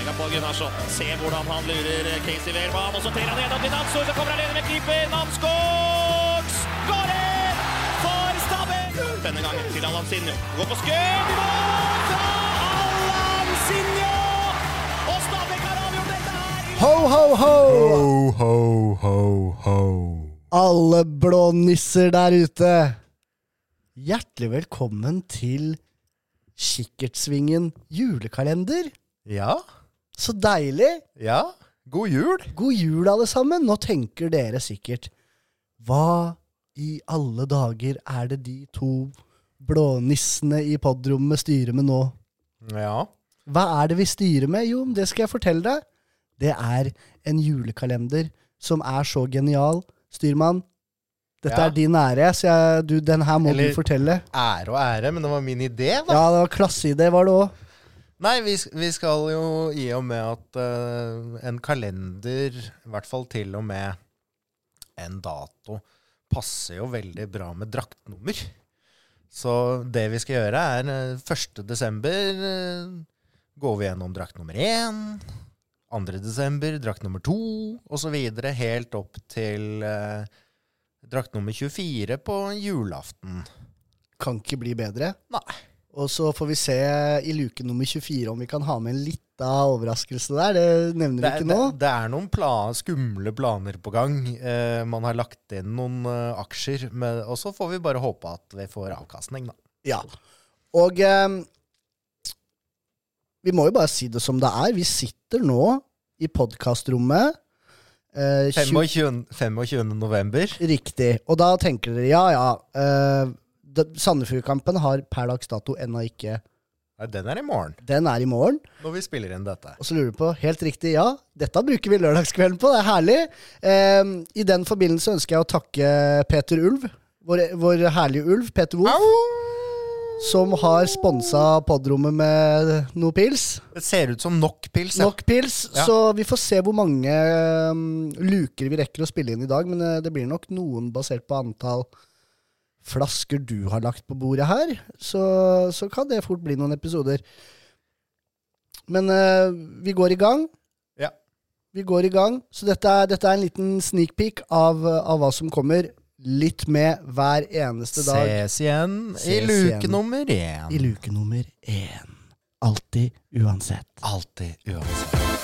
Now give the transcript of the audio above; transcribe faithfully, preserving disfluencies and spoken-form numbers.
Spiller på Gunnarsson. Se hvordan han lurer Casey Wehrmann. Og så trer han gjennom til Namsgaard. Så kommer han alene med keeper. Namsgaard skårer for Stabæk. Denne gangen til Alansinho. Går på skudd. Mål fra Alansinho. Og Stabæk har avgjort dette her. Ho, ho, ho! Ho, ho, ho, ho. Alle blå nisser der ute. Hjertelig velkommen til Kikkertsvingen julekalender. Ja, Så deilig. ja, god jul. God jul alle sammen. Nå tenker dere sikkert, hva i alle dager er det de to blånissene i poddrommet styrer med nå? Ja, Hva er det vi styrer med? Jo, det skal jeg fortelle deg. Det er en julekalender som er så genial. Styrmann, dette Ja. er din ære, så jeg, du, den her må Eller- du fortelle. ære og ære, men det var min idé da. Ja, det var klasseidé, var det også. Nei, vi, vi skal jo i og med at uh, en kalender, i hvert fall til og med en dato, passer jo veldig bra med draktnummer. Så det vi skal gjøre er uh, første desember uh, går vi gjennom drakt nummer én, andre desember drakt nummer to, og så videre helt opp til uh, drakt nummer tjuefire på julaften. Kan ikke bli bedre. Nei. Og så får vi se i luke nummer tjuefire om vi kan ha med en liten overraskelse der. Det nevner Det, vi ikke det, nå. det er noen plan, skumle planer på gang. Eh, man har lagt inn noen eh, aksjer, med, og så får vi bare håpe at vi får avkastning da. Ja. Og eh, vi må jo bare si det som det er. Vi sitter nå i podcastrommet. Eh, tjue- femogtjuende november. Riktig. Og da tenker dere, ja, ja. Eh, det- Sandefjordkampen har per dags dato ennå ikke. Nei, den er i morgen, Den er i morgen. når vi spiller inn dette. Og så lurer du på, helt riktig, ja, dette bruker vi lørdagskvelden på, det er herlig. Eh, I den forbindelse ønsker jeg å takke Peter Ulv, vår, vår herlige ulv, Peter Wolf, som har sponset poddrommet med noe pils. Det ser ut som nok pils. Ja. Nok pils, Ja. så vi får se hvor mange um, luker vi rekker å spille inn i dag, men uh, det blir nok noen basert på antall flasker du har lagt på bordet her, så, så kan det fort bli noen episoder. Men uh, vi går i gang. Ja. Vi går i gang, så dette er, dette er en liten sneak peek av, av hva som kommer. Litt med hver eneste dag. Ses igjen i Ses luke igjen. nummer én. I luke nummer én. Alltid uansett. Alltid uansett.